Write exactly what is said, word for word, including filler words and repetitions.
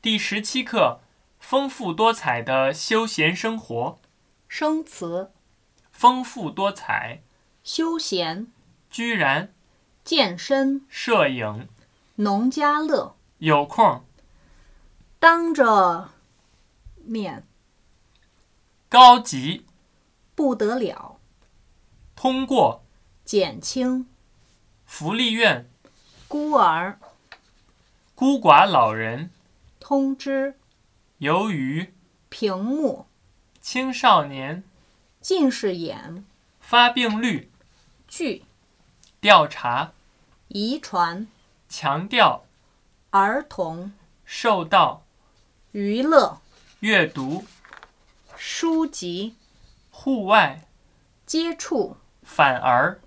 第十七课，丰富多彩的休闲生活。 生词： 丰富多彩， 休闲、 居然、 健身、 摄影、 农家乐、 有空、 当着面、 高级、 不得了、 通过、 减轻、 福利院、 孤儿、 孤寡老人、 通知、 由于、 屏幕、 青少年、 近视眼、 发病率、 剧、 调查、 遗传、 强调、 儿童、 受到、 娱乐、 阅读、 书籍、 户外、 接触、 反而、